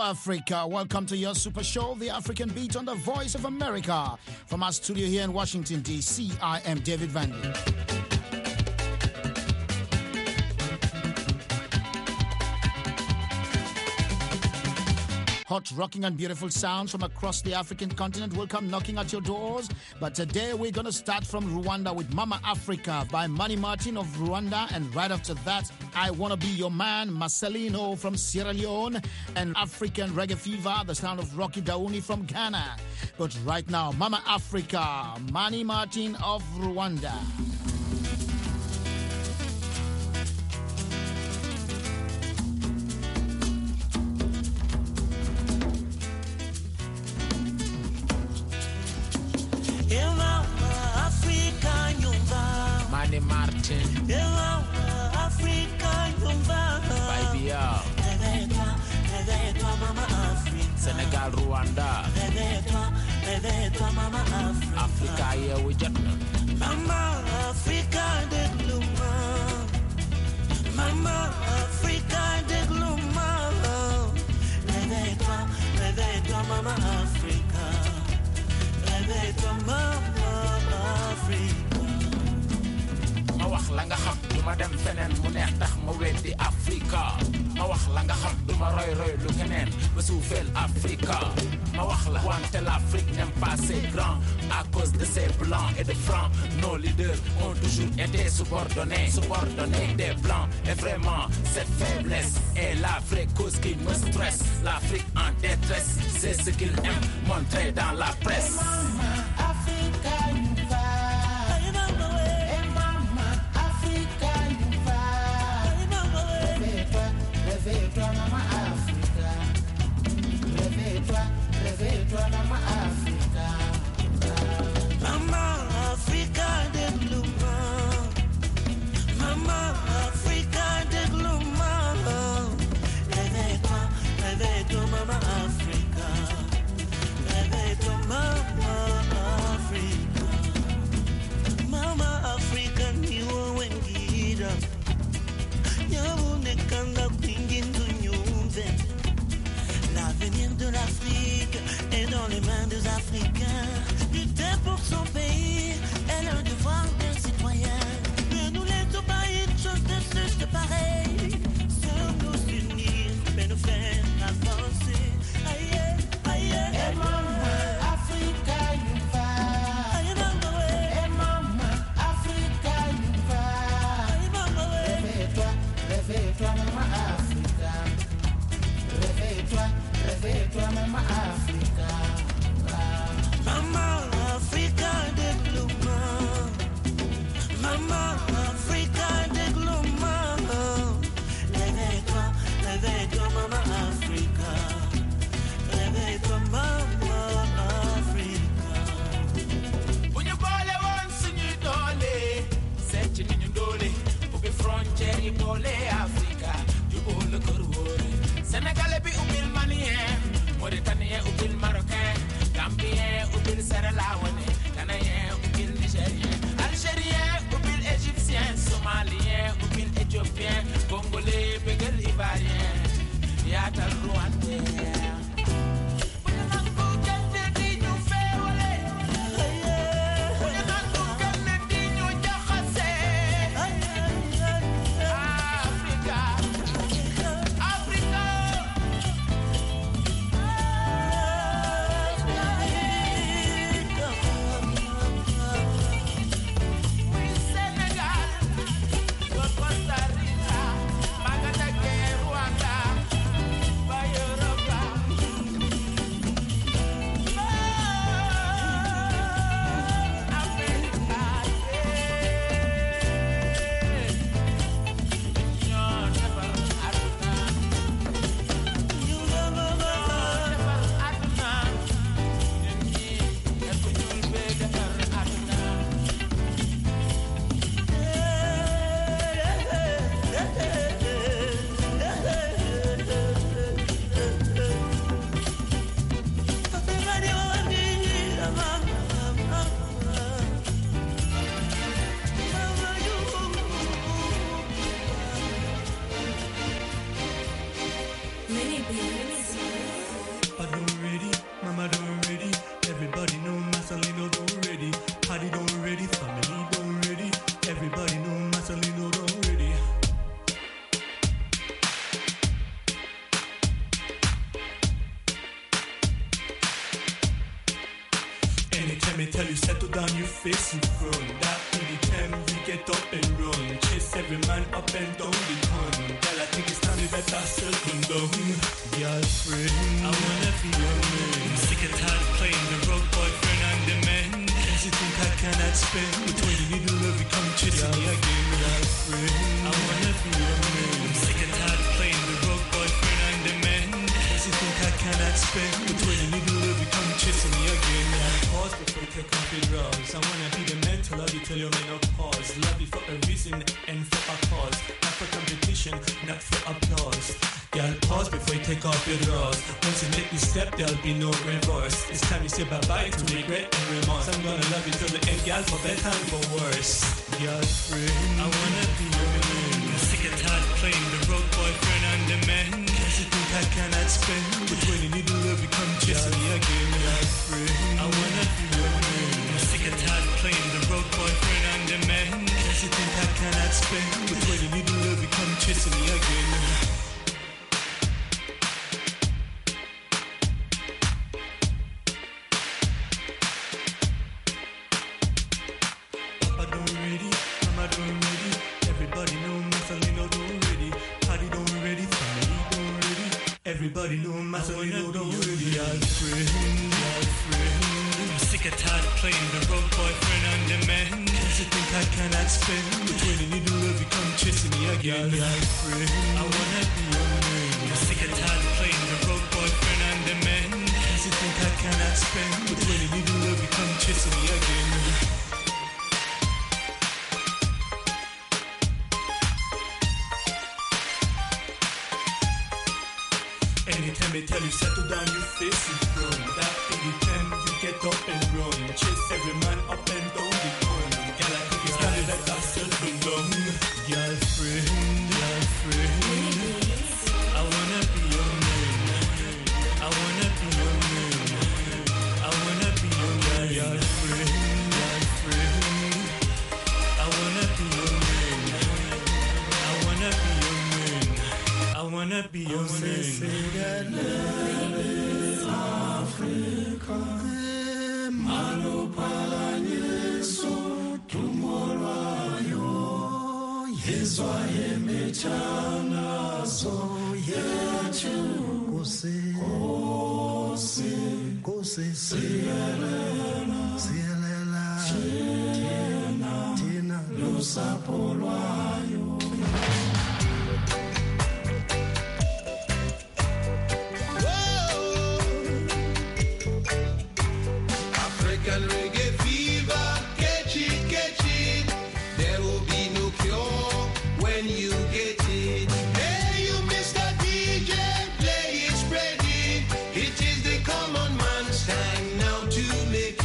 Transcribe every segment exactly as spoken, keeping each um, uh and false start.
Africa. Welcome to your super show, The African Beat on the Voice of America. From our studio here in Washington, D C, I am David Vandy. Hot, rocking, and beautiful sounds from across the African continent will come knocking at your doors. But today we're going to start from Rwanda with Mama Africa by Manny Martin of Rwanda. And right after that, I Wanna Be Your Man, Marcelino from Sierra Leone. And African Reggae Fever, the sound of Rocky Dauni from Ghana. But right now, Mama Africa, Manny Martin of Rwanda. Manny Martin, Africa, baby, réveille-toi, réveille-toi, Mama Africa. Senegal, Rwanda, Réveille-toi, réveille-toi, Mama Africa. Africa, yeah, we just Mama Africa de gluma, Mama Africa de gluma. Réveille-toi, réveille-toi, Mama Africa. Réveille-toi, Mama Africa. ma wax la nga xam duma dem feneen mu neex tax ma weddi Africa ma wax la nga xam duma roy roy lu keneen ba suufeel Africa ma wax la wante l'Afrique n'aime pas ses grands à cause de ses blancs et de francs. Nos leaders ont toujours été subordonnés subordonnés des blancs et vraiment cette faiblesse est la vraie cause qui me stresse. L'Afrique en détresse, c'est ce qu'ils aiment montrer dans la presse. Réveille-toi, Mama Africa. Réveille-toi, réveille-toi, Mama Africa. Mama Africa de gluma. Mama Africa de gluma. Réveille-toi, réveille-toi, Mama Africa. Réveille-toi, Mama Africa. Mama Africa, ni wengira. L'avenir de l'Afrique est dans les mains des Africains. Lutter pour son pays est le devoir des citoyens. Mais nous les oublier une chose de plus que pareil. Sans nous unir, mais nous faire avancer. Aïe, aïe, aïe. Mama Africa, you va. Aïe, mama, ouais. Mama Africa, you va. Aïe, mama, ouais. Réveille-toi, réveille-toi, Mama Africa. Réveille-toi, réveille-toi, Mama Africa. Mama Africa de gluma. Mama Africa de gluma. Réveille-toi, réveille-toi, Mama Africa. Réveille-toi, Mama Africa. Bunyu bole won sunyu dole, sechi ninyu dole, ubi frontiere yi bole Africa, yu bole korwore. Sénégalais bi ubil malien, Mauritanien ubil marocain, Gambien ubil sierra-léone, Ghanéen ubil nigérien, Algérien ubil égyptien, Somalien ubil éthiopien, Congolais begel ivoirien, yaatal rwandais. Costa Rica, Madagascar, Rwanda, Bayoraba. tell you, settle down, you face in front. That really can we get up and run. Chase every man up and down the pond. Girl, I think it's time you better settle down. Girlfriend, I wanna be your man. I'm sick and tired of playing the road boyfriend and the man. Cause you think I cannot spend. But when you need a love, you come chasing me again. Girlfriend, I wanna be your man. I'm sick and tired of playing the road boyfriend and the man. Cause you think I cannot spend. But when you need a love, you come chasing me again. Pause before you take off your drawers. I wanna be the man to love you till you may not pause. Love you for a reason and for a cause. Not for competition, not for applause. Girl, pause before you take off your drawers. Once you make this step, there'll be no reverse. It's time you say bye-bye to regret and remorse. I'm gonna love you till the end, girl, for better and for worse. Girlfriend, I wanna be your man. I'm sick and tired of playing the road boyfriend and the man. Cause you think I cannot spend. But when you need a love, you come chasing me again. Girlfriend, I wanna be your man. I'm sick and tired of playing the road boyfriend and the man. Cause you think I cannot spend. But when you need a love, you come chasing me again. Everybody know Marcelino don't ready. Girlfriend, girlfriend. I'm sick and tired of playing the road boyfriend and the man. Cause you think I cannot spend. But when you need to love, you come chasing me again. Girlfriend, I wanna be your man. I'm sick and tired of playing the road boyfriend and the man. Cause you think I cannot spend. But when you need to love, you come chasing me again. Anytime they tell you settle down, you face in front. That anytime you get up and run. Chase every man up and down the pond. Girl, I think it's time that I settle down. Girlfriend, girlfriend, I wanna be your man. I wanna be your man. I wanna be your man. Girlfriend, girlfriend, I wanna be your man. I wanna be your man. I wanna be your man. Africa, Manopalanyso, Tumorwayo, Yezwaye Mechana, so Yechu, Kose, Kose, Kose, Sierra, Sierra, Tina, Tina, Lusa Polwayo.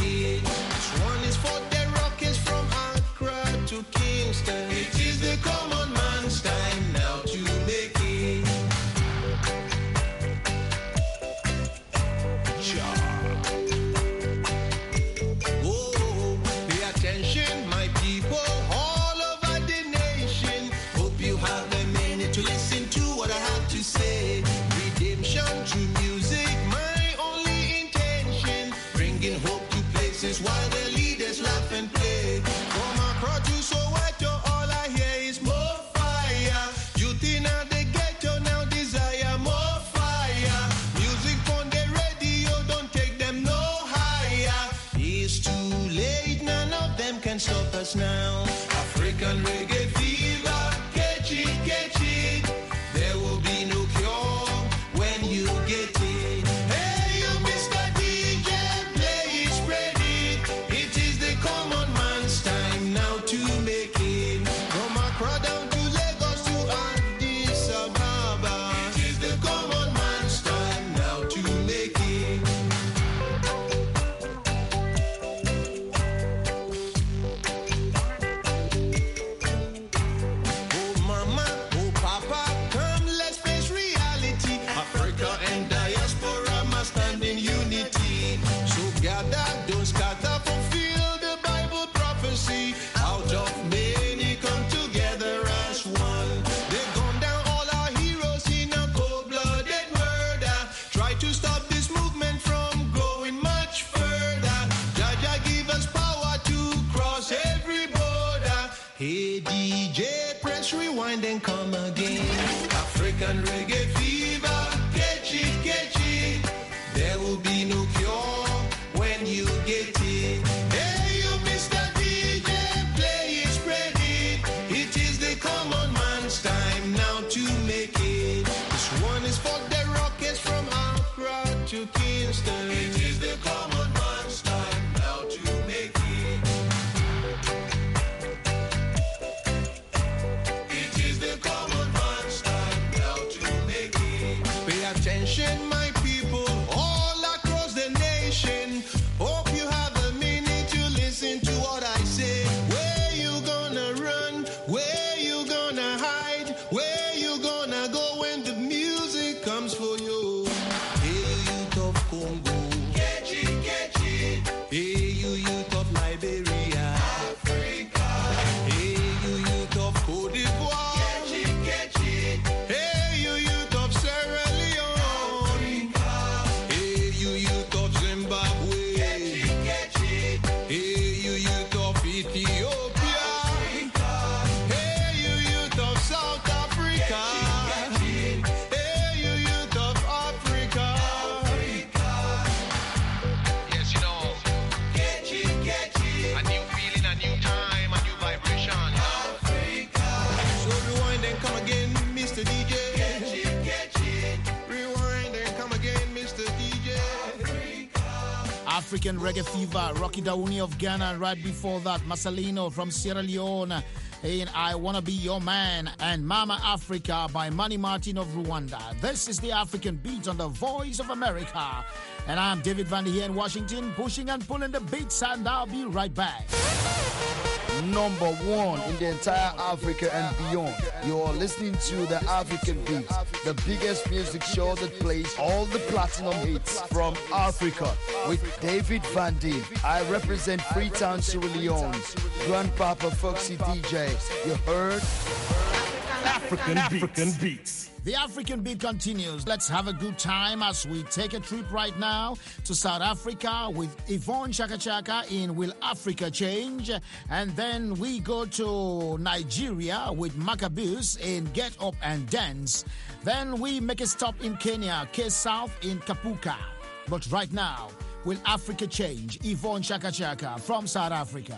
It is the common African reggae fever. Catch it, catch it. There will be no cure when you get it. Hey, you Mister D J, play it, spread it. It is the common man's time now to make it. This one is for the rockets from Accra to Kingston. It is the common man's time now to make it. It is the common man's time now to make it. Pay attention, my people, all across the nation. Hope you have a minute to listen to what I say. Where you gonna run? Where you gonna hide? Where you gonna go when the music comes for you? Hey, you youth of Congo, catch it, catch it. Hey, you youth of Liberia, Africa. Hey, you youth of Cote d'Ivoire, catch it, catch it. Hey, you youth of Sierra Leone, Africa. Hey, you youth of Zimbabwe, catch it, catch it. Hey, you youth of Ethiopia, Africa. Hey, you youth of South Africa, catch it, catch it. Hey, you youth of Africa, Africa. Yes, you know, Catch it, catch it. a new feeling, a new time, a new vibration. Africa. So rewind and come again, Mister D J. Catch it, catch it. Rewind and come again, Mister D J. African Reggae Fever, Rocky Dauni of Ghana, and right before that, Masalino from Sierra Leone in I Wanna Be Your Man, and Mama Africa by Manny Martin of Rwanda. This is the African Beat on the Voice of America. And I'm David Van here in Washington, pushing and pulling the beats, and I'll be right back. Number one in the entire Africa and beyond. You're listening to the African Beat, the biggest music show that plays all the platinum hits from Africa with David Van Dien. I represent Freetown, Sierra Leone's Grandpapa Foxy D J. You heard? African, African beats. The African Beat continues. Let's have a good time as we take a trip right now to South Africa with Yvonne Chaka Chaka in Will Africa Change? And then we go to Nigeria with Maccabees in Get Up and Dance. Then we make a stop in Kenya, K-South in Kapuka. But right now, Will Africa Change? Yvonne Chaka Chaka from South Africa.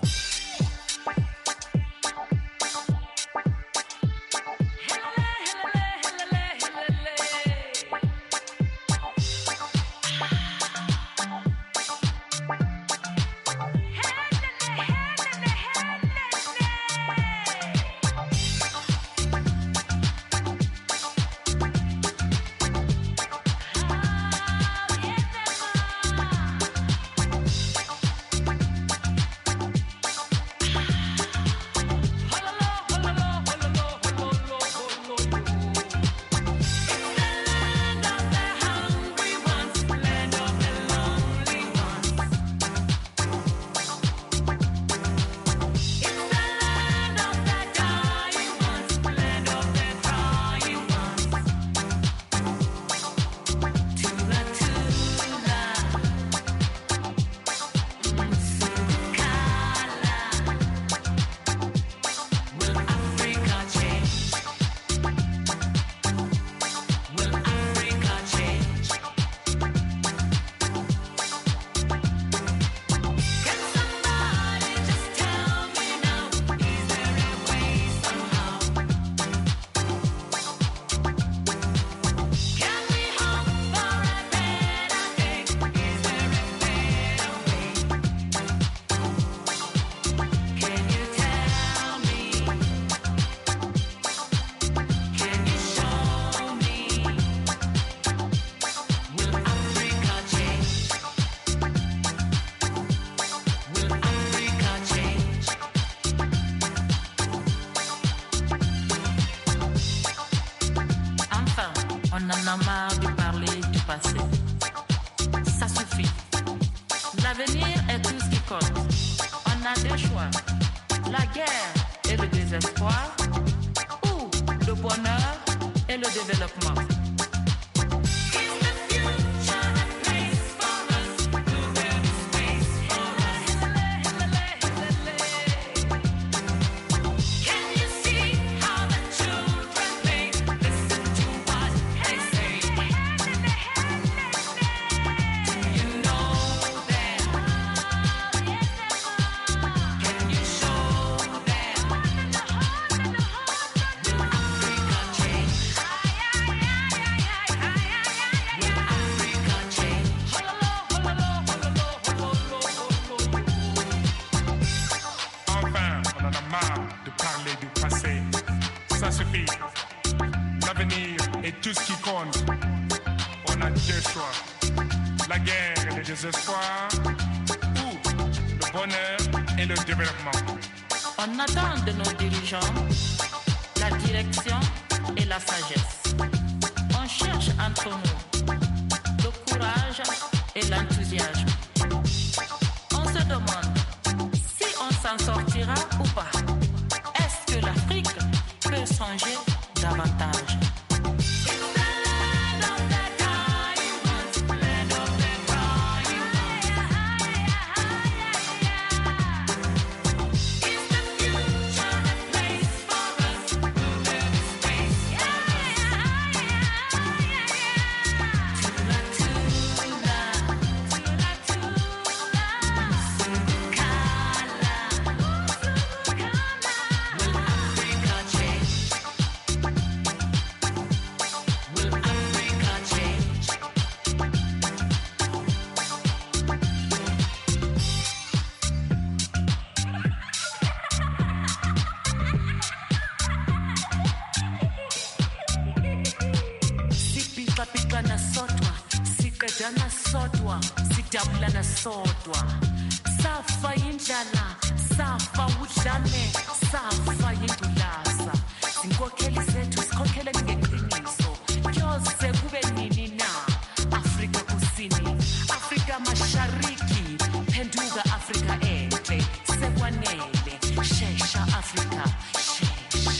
On en a marre de parler du passé. Ça suffit. L'avenir est tout ce qui compte. On a deux choix. La guerre et le désespoir, ou le bonheur et le développement. Can you see how the children play? Listen to what et tout ce qui compte. On a deux choix, la guerre et le désespoir, ou le bonheur et le développement. On attend de nos dirigeants la direction et la sagesse. On cherche entre nous le courage et l'enthousiasme. On se demande si on s'en sortira ou pas. Est-ce que l'Afrique peut changer davantage? Sodwa safa indlala safa udlame safa indulasa sinkokheli zethu sikhokhele ngeqiniso kyose kube nini na Afrika kusini Afrika mashariki phenduka Afrika enhle sekwanele shesha Afrika shesha.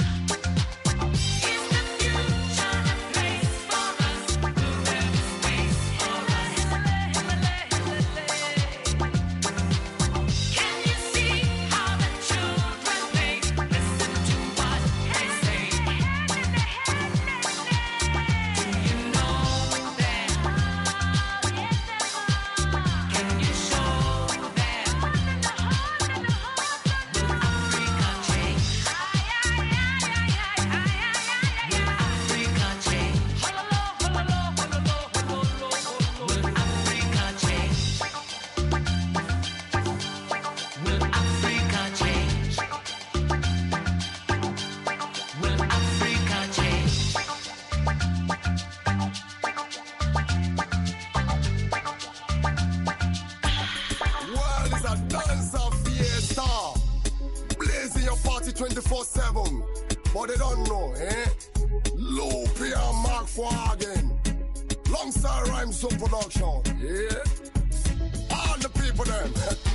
twenty-four seven, but they don't know, eh? Loopy and Mark Fargan, alongside Rhymes of Production, yeah? All the people them,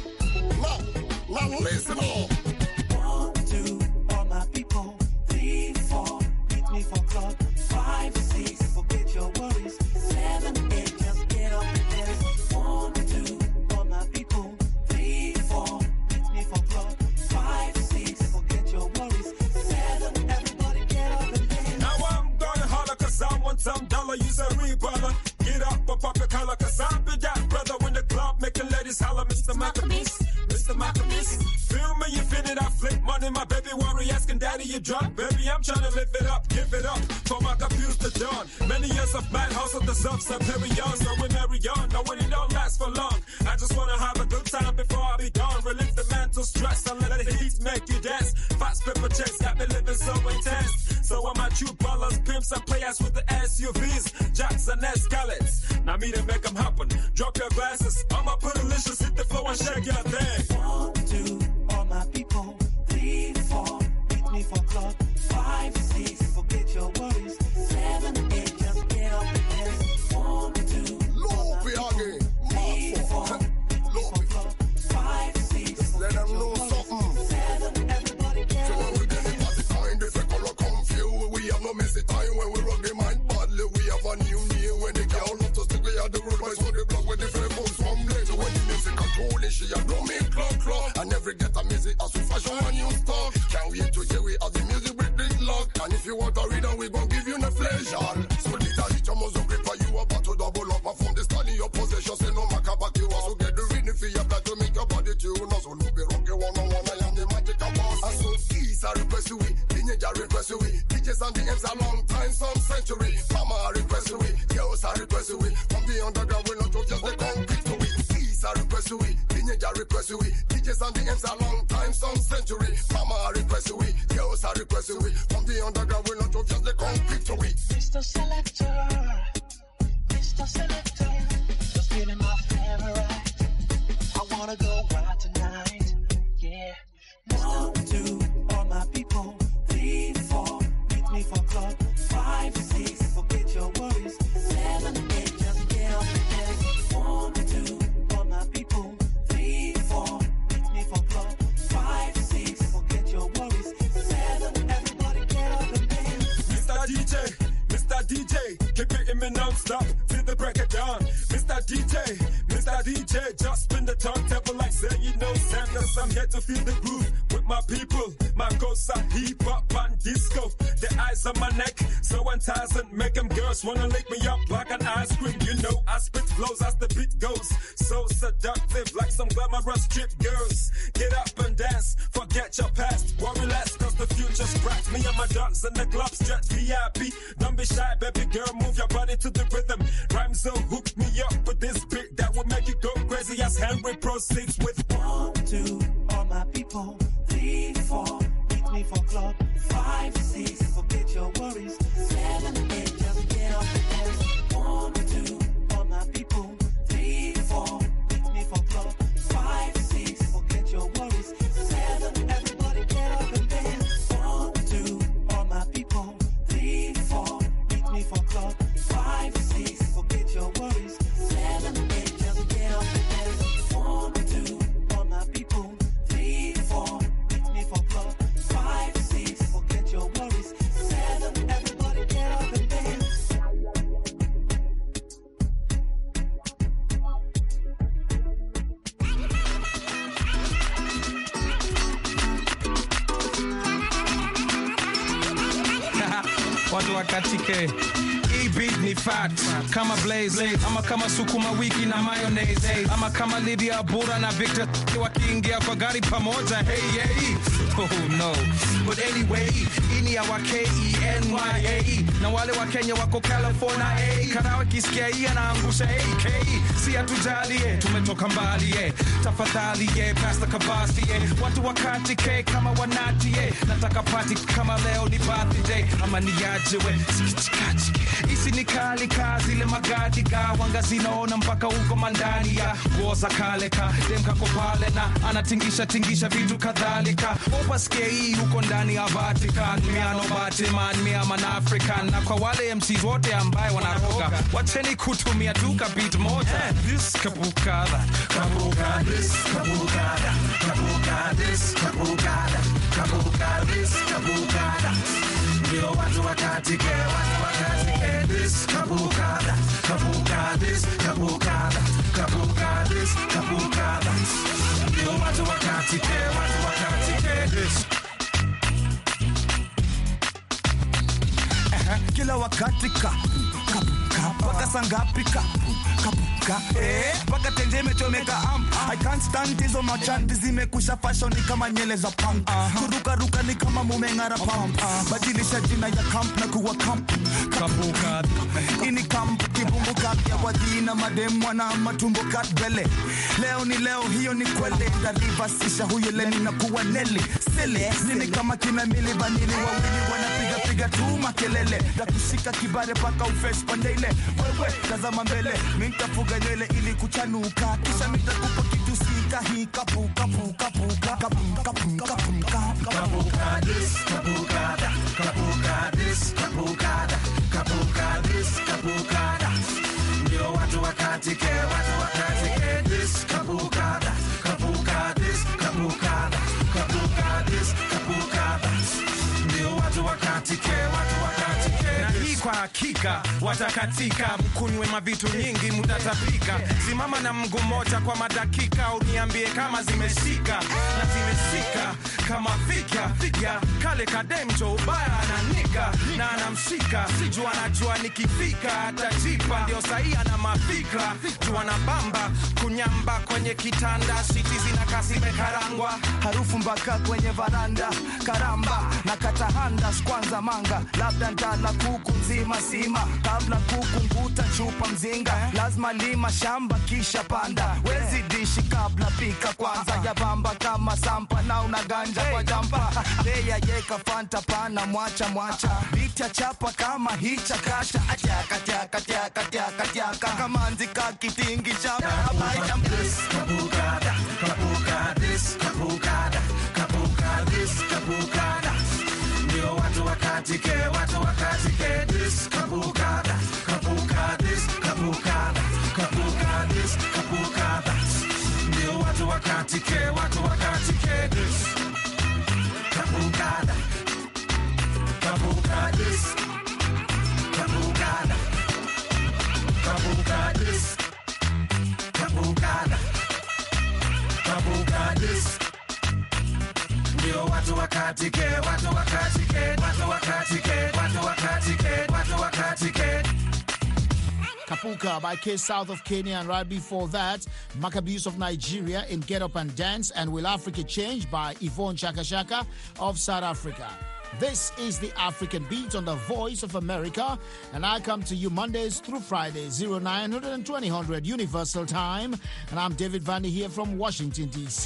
now, now listen up. One, two, all my people, three, four, meet me for club, five, six, forget your worries, seven, eight, just get up and dance. One, two, all my people, three, four, meet me for club, five, six, forget your worries, seven, everybody get up and dance. Now I'm gonna holler cause I want some dollar, use a rebrother. Get up or pop a collar cause I be that brother when the club making ladies holler, Mister Maccabees, Mister Maccabees. Feel me, you feel it, I flip money, my baby worry, asking daddy you drunk. Baby, I'm trying to live it up, give it up, for my confused the dawn. Many years of bad hustle, the subs are very young, so we marry on, now when it don't last for long. I just wanna have a good time before I be gone, relieve the mental stress, and let the heat make you dance. Fast paper checks got me living so intense. So I'm at you ballers, pimps, and players with the S U Vs, jacks and escalates. Now me to make them happen, drop your glasses, I'ma put a licious, hit the floor and shake your thing. One, two, all my people, three, four, meet me for club, five, six, forget your worries, seven, eight, just get up and dance. One, two, all my people, three, four, meet me for club, five, six, let them know something. seven, everybody get So up when we get it at the time, if we color come few, we have no messy time when we rock the mind badly. We have a new year when the girl love to stick, we are the road boys on the block with the fables from late. So when the music control it, she a drum in clock clock. And every get a music as we fashion a new stock. Can't wait to hear we have the music with big luck. And if you want a reader, we gon' give you the pleasure. So little hit your muzzle gripper, you about to double up. And from the start in your possession, say no matter back you also get the rhythm for your blood to make your body tune. So look be rocky one on one, I am the magical boss. And so keys are request we, teenage are request we, D Js and the M's a long time, some century. Mama are request we, girls are request we. From the underground we not just the concrete to we. Keys are request we, teenage are request we, D Js and the M's a long time, some century. Mama are request we, girls are request we. From the underground we not just the concrete to we. Mister Select, Hey, keep it in me non-stop till the break of dawn. Mister D J, Mister D J, just spin the turntable like say you know Sam, cause I'm here to feel the groove with my people. My ghosts are hip-hop and disco. The eyes on my neck, so enticing, make them girls wanna lick me up like an ice cream. You know I spit flows as the beat goes, so seductive like some glamorous strip girls. Get up and dance, forget your past, worry less cause the future's bright. Me and my dogs in the club stretch V I P. Don't be shy, baby girl, move your body to the rhythm. Rhyme so hook me up with this beat that will make you go crazy as Henry proceeds with one, two, all my people, three, four, meet me for club, five, six, forget your worries, seven, eight, just get up and dance. One, two, all my people, three, four, meet me for club, five, six, forget your worries, seven, everybody get up and dance. One, two, all my people, three, four, meet me for club, five, six, forget your worries, seven, eight, just get up and dance. One, two, all my people, three, four, meet me for club, five, six, forget your worries, seven, everybody get up and dance. Watu wakatike hii beat ni fat kama blaze ama kama sukuma wiki na mayonnaise ama kama Lydia Bura na Victor wakiingia kwa gari pamoja. Hey hey, oh no, but anyway ini ya wa K E N Y A E na wale wa Kenya wako California. Hey, karawa kisikia hii anaangusha A K, si atujalie tumetoka mbali eh, tafadhali eh, pasta kabasi eh, watu wakatike kama wanati eh, nataka party kama leo ni birthday ama niaje we sikitikaji. Isi ni kali kazi le magadi ga wanga zinaona mpaka huko mandani ya goza kale ka dem kako pale na anatingisha tingisha vitu kadhalika. Opa skei huko ndani ya Vatican, miano Batman, miama na African. Na kwa wale M Cs wote ambaye wanaroga, wacheni kutumia duka beat moja. This kabukada, kabukada, this kabukada, kabukada, this kabukada, kabukada, this kabukada. Ndio watu wakatike, watu wakatike. This kabukada, kabukada, this kabukada, kabukada, this kabukada. Ndio watu wakatike, watu wakatike. This kila wakati ka kapuka paka sangapi ka kapuka eh paka tenje imechomeka am I can't stand hizo machanti zimekusha fashion ni kama nyele za punk kuruka ruka ni kama mumengara pump badilisha jina ya camp na kuwa camp kapuka ini camp kibungu kat ya wadina madem wana matumbo kat bele leo ni leo hiyo ni kweli dalivasisha huyo leni na kuwa neli sele nini kama kina mili vanili wawili wanapiga piga tu makelele da kushika kibare paka ufresh pandele wewe tazama mbele nitafuga nywele ili kuchanuka kisha nitakupa kitu sika hii kapu kapu kapu kapu kapu kapu kapu this kabukada kabukada this kabukada kabukada this kabukada ndio watu wakatike watu wakatike this kabukada kabukada this kabukada kabukada this kabukada ndio watu wakatike watu wakatike. Na hii kwa hakika watakatika mkunywe mavitu nyingi mutatapika. Simama na mguu moja kwa madakika uniambie kama zimeshika na zimeshika kama fika ya kale kademcho ubaya ananika na anamshika sijua anajua nikifika atajipa ndio sahi ana mafikra jua na bamba kunyamba kwenye kitanda shiti zinakasi mekarangwa harufu mpaka kwenye varanda karamba na katahanda kwanza manga labda ndala kuku nzima sima kabla kuku nguta chupa mzinga lazima lima shamba kisha panda wezi dishi kabla pika kwanza ya bamba kama sampa na unaganja kwa jampa leya yeka fanta pana mwacha mwacha bicha chapa kama hicha kasha achaka chaka chaka chaka chaka kama nzika kitingi chapa abaita this kabukada kabukada this kabukada kabukada this kabukada ndio watu wakatike watu wakatike this kabukada kabukada this kabukada kabukada this kabukada ndio watu wakatike watu wakatike this kabukada kabukada this kabukada Kabuka this. Kabuka. Kabuka this. Ndio watu wakatike, watu wakatike, watu wakatike, watu wakatike, watu wakatike. Kapuka by K South of Kenya, and right before that, Maccabees of Nigeria in Get Up and Dance, and Will Africa Change by Yvonne Chaka Chaka of South Africa. This is the African Beat on the Voice of America, and I come to you Mondays through Fridays, nine hundred and twenty hundred Universal Time, and I'm David Vandy here from Washington, D C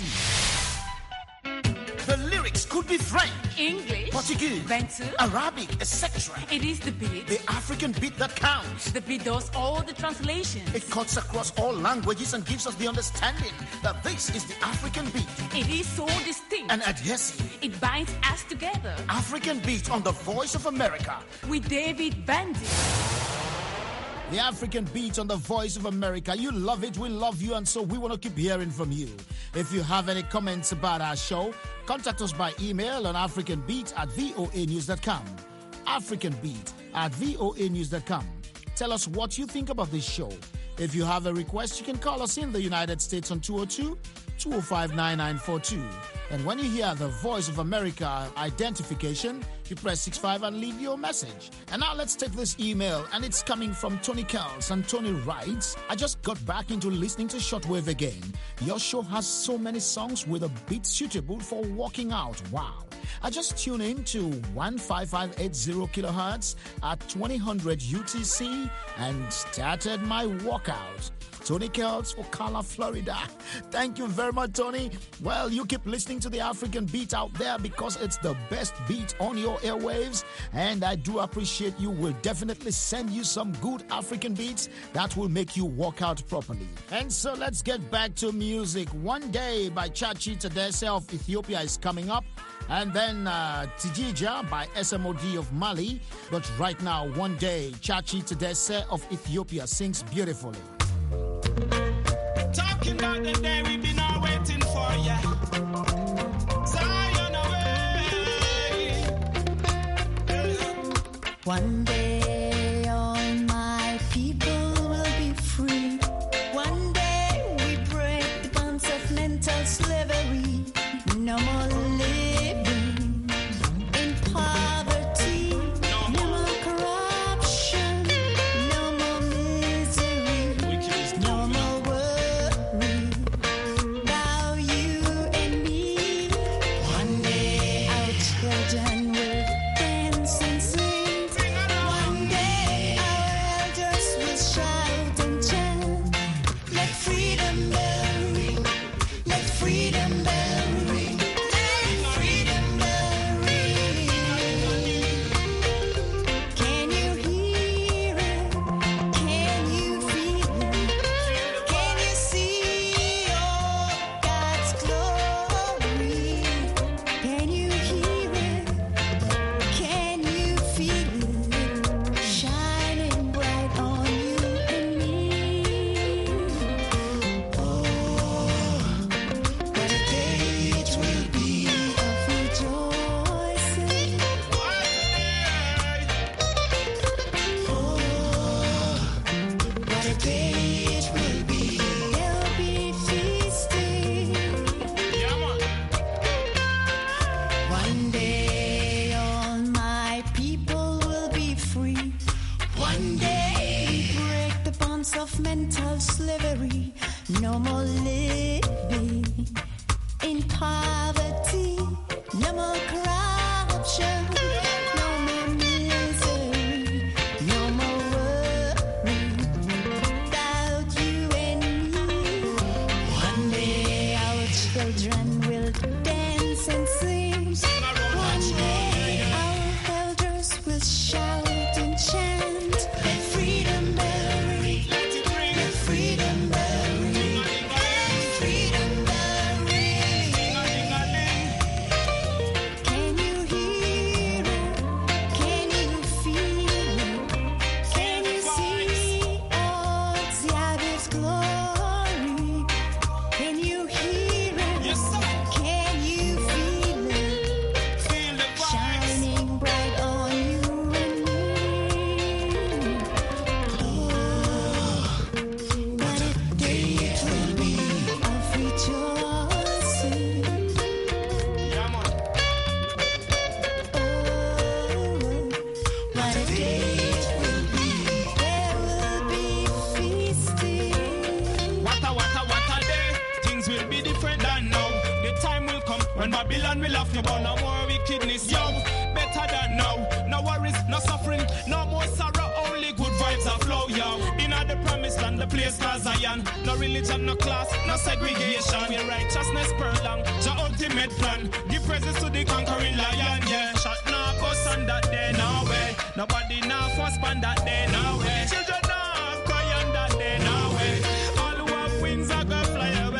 The lyrics could be French, English, Portuguese, Bantu, Arabic, et cetera. It is the beat. The African beat that counts. The beat does all the translations. It cuts across all languages and gives us the understanding that this is the African beat. It is so distinct and adhesive. It binds us together. African Beat on the Voice of America with David Bandy. The African Beat on the Voice of America. You love it, we love you, and so we want to keep hearing from you. If you have any comments about our show, contact us by email on africanbeat at voa news dot com. africanbeat at voa news dot com. Tell us what you think about this show. If you have a request, you can call us in the United States on two oh two, two oh five, nine nine four two. And when you hear the Voice of America identification, you press six five and leave your message. And now let's take this email, and it's coming from Tony Kells. And Tony writes, I just got back into listening to Shortwave again. Your show has so many songs with a beat suitable for walking out. Wow. I just tuned in to one five five eight zero kilohertz at twenty hundred U T C and started my walkout. Tony Kells for Ocala, Florida. Thank you very much, Tony. Well, you keep listening to the African Beat out there because it's the best beat on your airwaves, and I do appreciate you. We'll definitely send you some good African beats that will make you walk out properly. And so let's get back to music. One Day by Chachi Tadesse of Ethiopia is coming up, and then uh, Tijija by S M O D of Mali. But right now, One Day, Chachi Tadesse of Ethiopia sings beautifully. Talking about the day we've been all waiting for, yeah. Zion away. One day all my people will be free. One day we break the bonds of mental slavery. No more living in poverty. No more corruption. No more misery. No more worry about you and me. One day our children will dance and sing. One day our elders will shout and chant. Let freedom bell ring. Let freedom bell ring. Let freedom bell ring. Can you hear it? Can you feel it? Can you see all God's glory? Can you hear it? Can you feel it? Shining bright on you and me. Oh, what a day it will be of rejoicing. Oh, what a day it will be. There'll be feasting. One day all my people will be free. One day we break the bonds of mental slavery. No more living in poverty. No more corruption. No more misery. No more worry about you and me. One day our children will dance and sing. One day our elders will shout and chant. Let freedom bell ring. Let freedom bell ring. Let freedom bell ring. Can you hear Babylon will have to burn. No more wickedness, yo. Better than now. No worries, no suffering, no more sorrow. Only good vibes are flow, yo. In the promised land, the place called Zion. No religion, no class, no segregation. Where righteousness prolong, the ultimate plan. Give praises to the conquering lion, yeah. Shot now, bust on that day, no way. Nobody now force pan that day, no way. Children now cry on that day, no way. All who have wings are gonna fly away.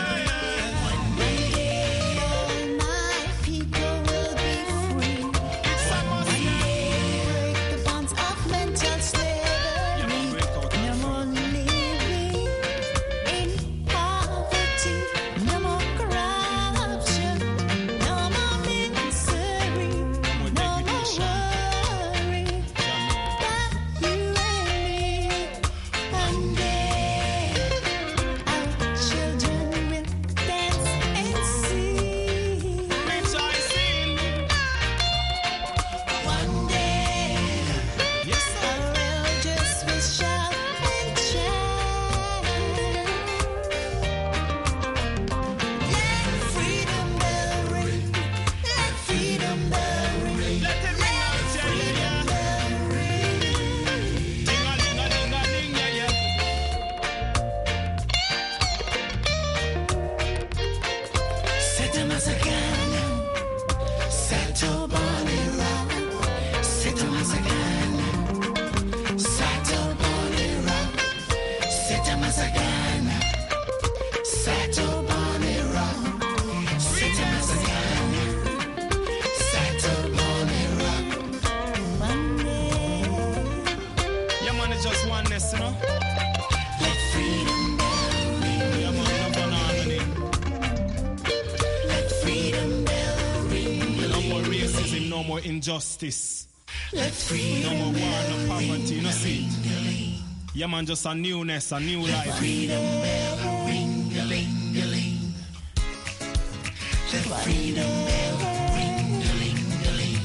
Injustice. Let's free no more war, no poverty, no see. Yeah, man, just a newness, a new life. Let freedom bell ring, a ling, a ling. Let freedom bell ring, a ling, a ling.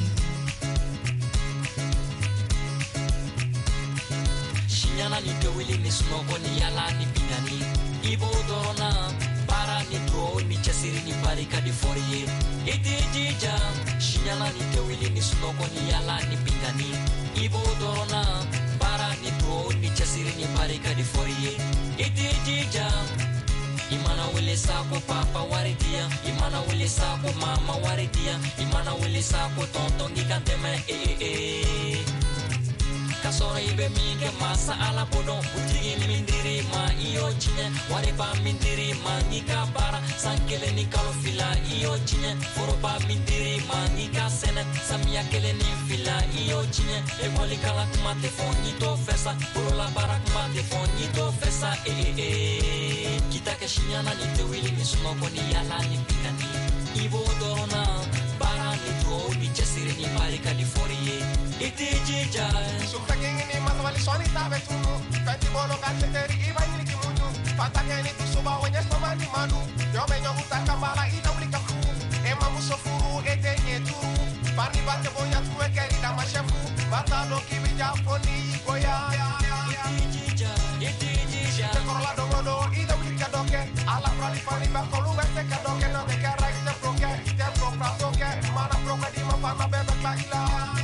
Shinyana ni te wili ni smoko ni yala ni pinani. Ibo dorona para ni to ni chasiri ni parika di forie. Iti jija. Shinyana ni te wili ni snoko ni yala ni pingani. Ibo dorona para ni to ni chasiri ni parika di forie. Iti jija. Imana wile sako papa waridia. Imana wile sako mama waridia. Imana wile sako tonton giganteme eh eh eh. Kasora ibe minge masa ala bodon. Utigi mindiri ma iyo chine. Wariba mindiri ma nika bara. Sankele ni kalofila iyo chine. Foroba mindiri ma nika sene. Samia kele ni fila iyo chine. Ekoli kala kumate fonyi to fesa. Urola bara kumate fonyi to fesa. Eh eh eh. Kita ke shinyana ni te wili ni sunoko ni yala ni pikani. Ibo dorona bara ni tuo ni chesiri ni parika di forie. Iti jija. Sukaging ini maswali swali tabe tunu. Fenti bolo kaseteri iba ini kimunyu. Patake ni tusuba wanya stoma ni manu. Yo menyo utaka mala ida ulika fu. Ema musofuru ete nyeturu. Pani bate bonya tuwe keri dama shefu. Bata do kibi japoni goya. Iti jija. Iti jija. Te korola dongodo ida ulika doke. Ala prali pani bakolu wete kadoke. No deke right te broke. Te broke doke. Mana broke di mapana bebe klaila.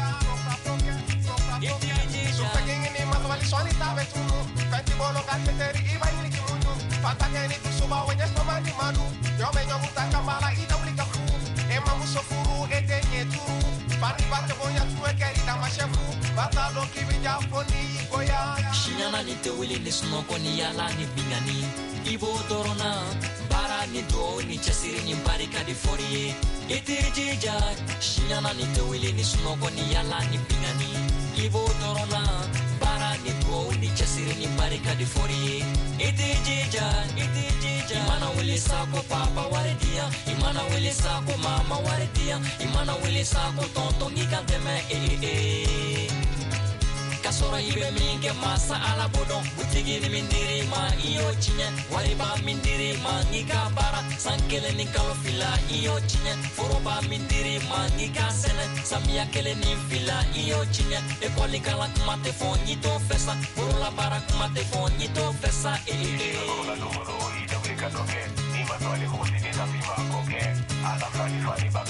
Sukaging ini maswali swali tabe tunu. Fenti bolo kaseteri iba ini kimunyu. Patake ni tusuba wanya stoma ni manu. Yo menyo utaka mala ida ulika fu. Ema musofuru ete nyeturu. Pani bate bonya tuwe keri dama shefu. Bata do kibi japoni goya. Shinyana ni te wili ni snoko ni yala ni pingani. Ibo dorona bara ni do ni chasiri ni parika di forie. Iti jija. Shinyana ni te wili ni snoko ni yala ni pingani. Ibo dorona para ni tuo ni chasiri ni parika di forie. Iti jija, iti jija. Imana wili sako papa waridia. Imana wili sako mama waridia. Imana wili sako tonton giganteme eh eh eh. Kasora ibe minge masa ala bodon. Utigi ni mindiri ma iyo chine. Wariba mindiri ma nika bara. Sankele ni kalofila iyo chine. Foroba mindiri ma nika sene. Samia kele ni fila iyo chine. Ekoli kala kumate fonyi to fesa. Urola bara kumate fonyi to fesa eh eh eh. Ala frali fali ba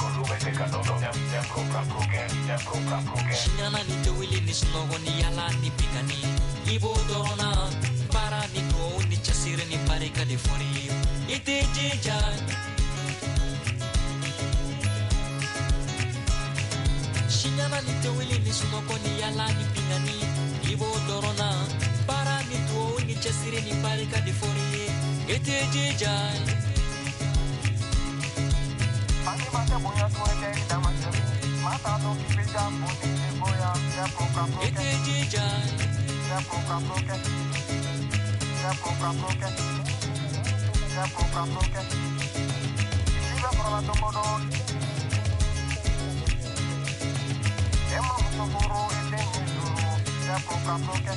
Shinyana ni tewili ni snogo ni yala ni pingani Ibo dorona para ni to ni chasire ni parika di fori Iti jija Shinyana ni tewili ni snogo ni yala ni pingani Ibo dorona para ni to ni chasire ni parika di fori Iti jija Ani mata boya tuwe keri damasa Mata do kipi jambu ni boya Ya proka proke Iti jija Ya proka proke Ya proka proke Ya proka proke Iba prola tomodo Ema musoguro ete nizuru Ya proka proke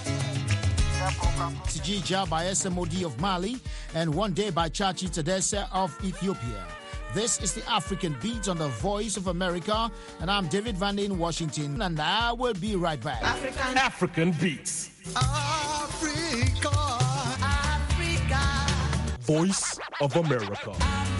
Tijija by S M O D of Mali and One Day by Chachi Tadesse of Ethiopia. This is the African Beats on the Voice of America, and I'm David Vande in Washington, and I will be right back. African, African Beats. Africa, Africa. Voice of America.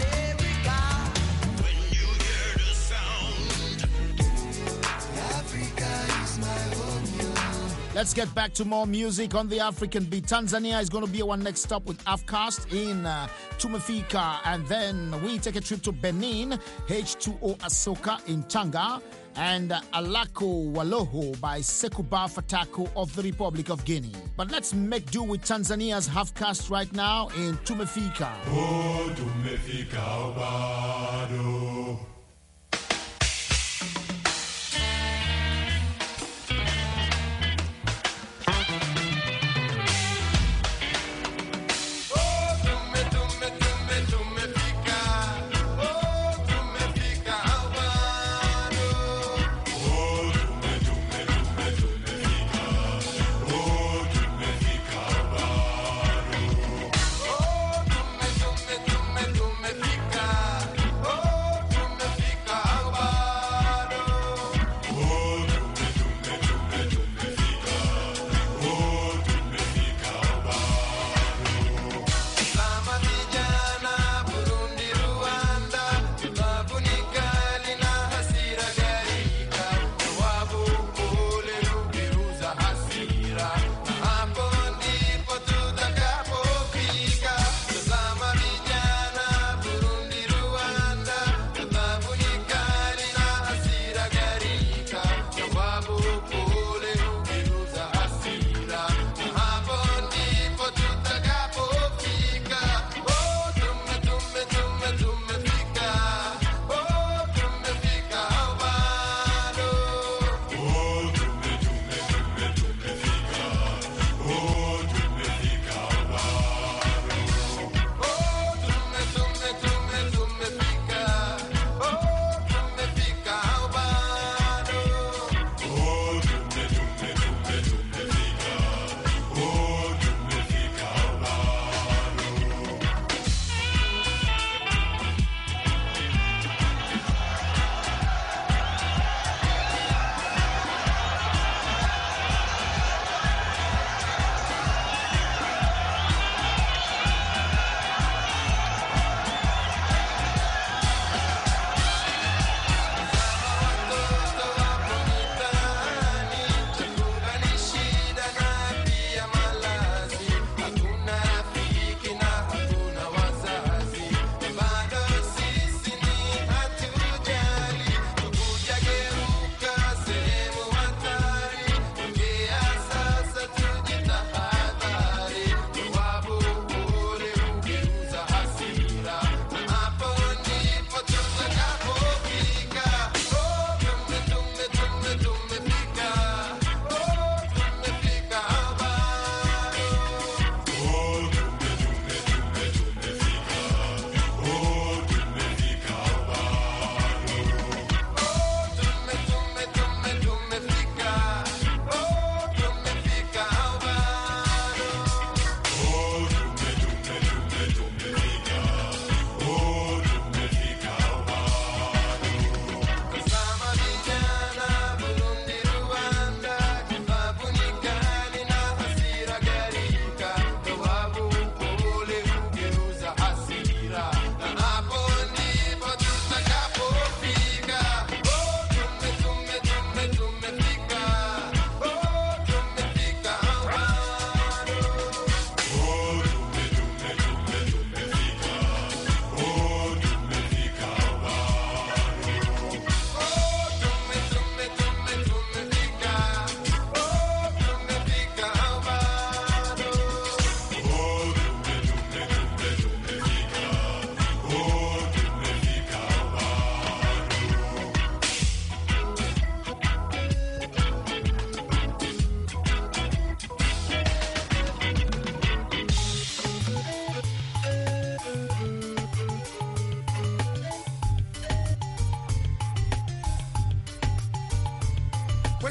Let's get back to more music on the African Beat. Tanzania is going to be our next stop with Afcast in uh, Tumefika. And then we take a trip to Benin, H two O Asoka in Tanga, and uh, Alako Waloho by Sekuba Fatako of the Republic of Guinea. But let's make do with Tanzania's Afcast right now in Tumefika. Oh, Tumefika, Obado. Oh,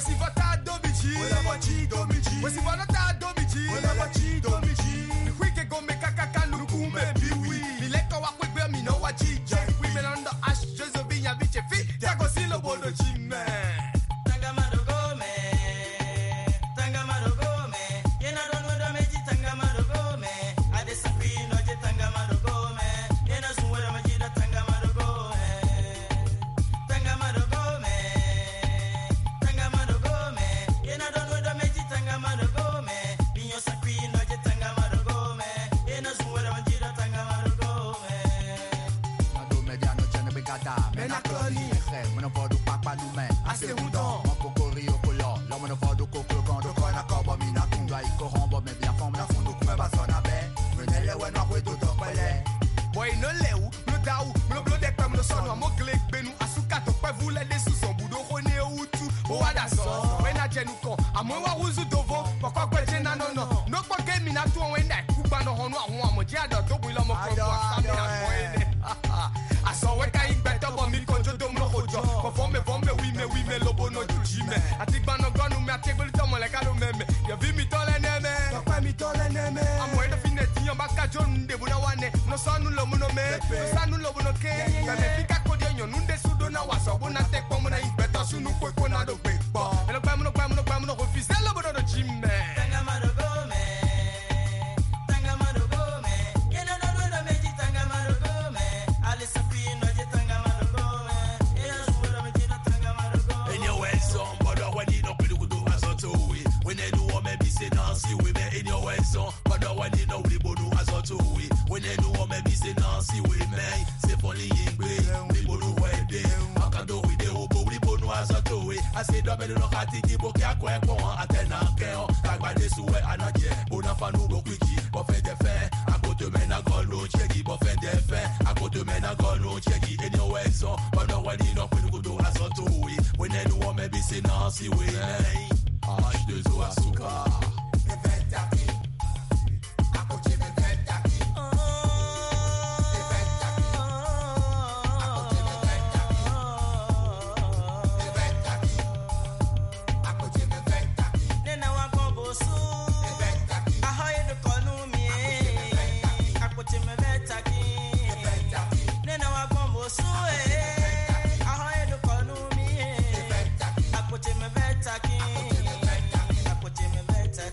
Wesi vota domiji, wela wachi domiji. Wesi vota domiji, wela wachi domiji. Kwike go me kaka nu kumbe biwi. Mileko wa kwebe mi no wachi je. Women on the ash jezo binya biche fi. Tago silo bodo chime. Tanga madogo me. Tanga madogo me. Yena don wada meji tanga madogo me. Ade sapi no je tanga madogo me. Yena sun wada meji da tanga madogo me. Tanga madogo me. Tanga madogo me. Yena don wada meji tanga madogo me. Binyo sapi no je tanga madogo me. Yena sun wada meji da tanga madogo me. Ado mediano chene begada. Mena kloni. Meno podo papa nu men. Ase hudon. Mon kokori okolo. Lo meno podo kokolo kondo kona kobo mina kundwa iko hombo me bia fom na fundu kume basona be. Menele we no kweto to pele. Boy no leu, no dau, no blow de pem no sono mo glek benu asuka to pe vule de su son budo khone utu. O wada so. When a jenu ko, amo wa wuzu dovo, poko gbeje na no no. No po ke mi na tu on wenda. Kuba no hono ahun amo je ado to bu lo mo ko asa mi na ko ene. Aso we ka igbe to bo mi konjo do mo hojo. Ko fo me fo me wi me wi me lobo no juji me. Ati gba no gonu me ati gbeli to mo le ka do meme. Ya vi mi to le neme. To pa mi to le neme. Amo e do fine ti yon baka jon de bu na wane. No sanu lo mo no me. No sanu lo mo no ke. Ka me fika ko de yon nunde sudo na waso bu na te ko mo na igbe to sunu ko ko na do pe po. E lo pa mo no pa mo no pa mo no ko fi se lo bo do jime. Tanga madogo me. Tanga madogo me. Yena don wada meji tanga madogo me. Ale sapi no je tanga madogo me. Yena sun wada meji da tanga madogo me. In your way, son, but when you don't put the as a two way. When they do what maybe say Nancy we me in your way, son, but when you know the bodu as a two way. When they do what maybe say Nancy we me, say funny in way, the bodu way day. I can do with the obo, the bodu as a two way. I say double no hati ki boki akwe kwa atena keo. Kagba de suwe anaje, bona fanu go kwiki, bo fe de fe. Akote men a golo cheki, bo fe de fe. Akote men a golo cheki in your way, son, but when you don't put the bodu as a two way. When they do what maybe say Nancy we me. H deux O Asuka. Nena wa kombo su. Ahoye do konu mi. Akote me vetaki. Nena wa kombo su. Ahoye do konu mi. Akote me vetaki. Akote me vetaki.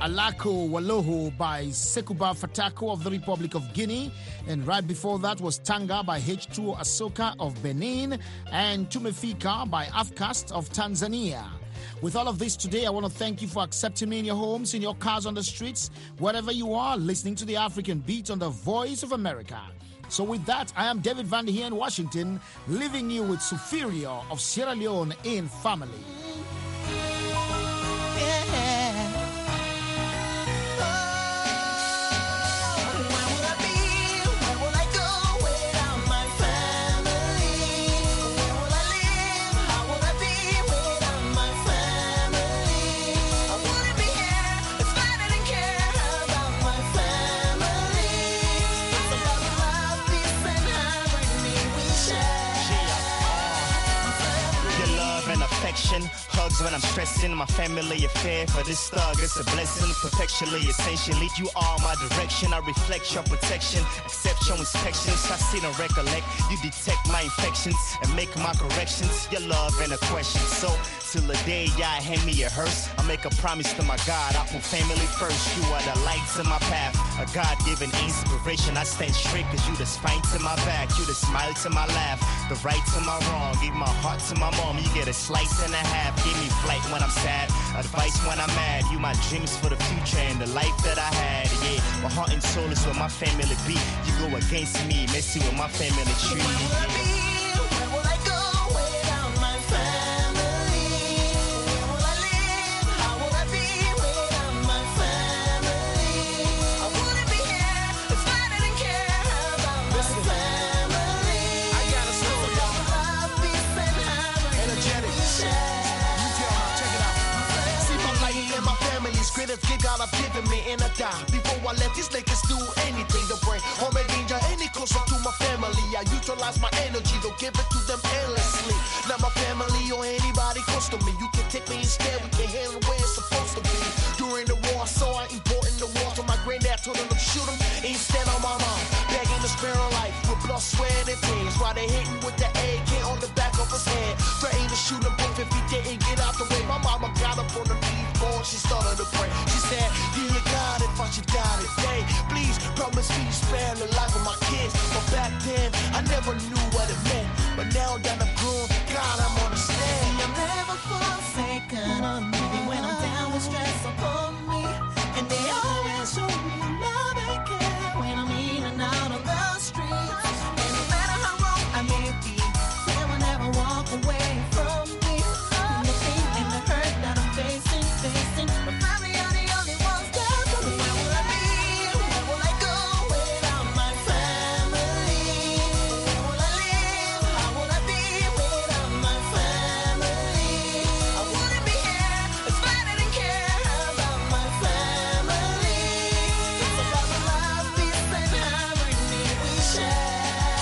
Alako Waloho by Sekuba Fatako of the Republic of Guinea. And right before that was Tanga by H two O Asoka of Benin. And Tumefika by Afcast of Tanzania. With all of this today, I want to thank you for accepting me in your homes, in your cars, on the streets, wherever you are, listening to the African Beat on the Voice of America. So with that, I am David Van here in Washington, leaving you with Superior of Sierra Leone in Family. Hugs when I'm stressing, my family affair. For this thug, it's a blessing. Perpetually, essentially, you are my direction. I reflect your protection, accept your inspections. I see and recollect. You detect my infections and make my corrections. Your love and a question. So, till the day y'all hand me a hearse, I make a promise to my God. I put family first. You are the light to my path, a God-given inspiration. I stand straight cause you the spine to my back. You the smile to my laugh, the right to my wrong. Give my heart to my mom. You get a slice and a half. Give me flight when I'm sad, advice when I'm mad. You my dreams for the future and the life that I had. Yeah, my heart and soul is where my family be. You go against me, messy with my family tree. Yeah. God have given me and I die before I let these niggas do anything to bring harm and danger any closer to my family. I utilize my energy, don't give it to them endlessly. Not my family or anybody close to me. You can take me instead, we can handle where it's supposed to be. During the war, I saw it important the war, so my granddad told him to shoot him. Instead on my mom, begging to spare her life with blood, sweat, and tears. While they hitting with the A K on the back of his head, threatening to shoot him both if he didn't get out the way. My mama got up on the knee. She started to pray. She said, dear God, if I should die today, please promise me to spare the life of my kids. But back then, I never knew what it meant. But now that I'm grown, God, I'm understand. I'm never forsaken, even when I'm down with stress upon me. And they always show me love and care when I'm in and out of the streets. And no matter how wrong I may be, they will never walk away from me. And the pain and the hurt that I'm facing. Facing. My family are the only ones there for me. Where will I be? Where will I go without my family? Where will I live? How will I be without my family? I wouldn't be here if I didn't care about my family. It's about the love, peace, and harmony we share.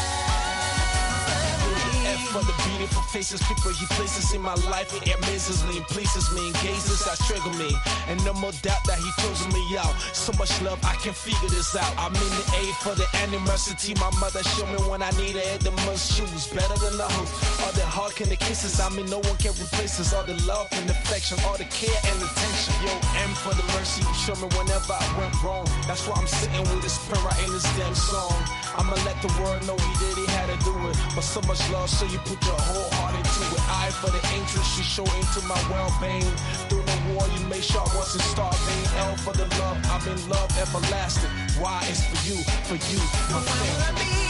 F for the beautiful faces, people you places in my life. It amazes me, pleases me, engages, that trigger me. And no more doubt that he chose me out. So much love, I can figure this out. I'm in the A for the animosity. My mother showed me when I needed it the most. She was better than the host. All the hug and the kisses, I mean no one can replace us. All the love and affection, all the care and attention. Yo, M for the mercy, you show me whenever I went wrong. That's why I'm sitting with this pen right in this damn song. I'ma let the world know he did, he had to do it. But so much love, so you put your whole heart into it. I for the interest you show into my well-being. Through the war, you made sure I wasn't starving. L for the love, I'm in love everlasting. Why? It's for you, for you, my family.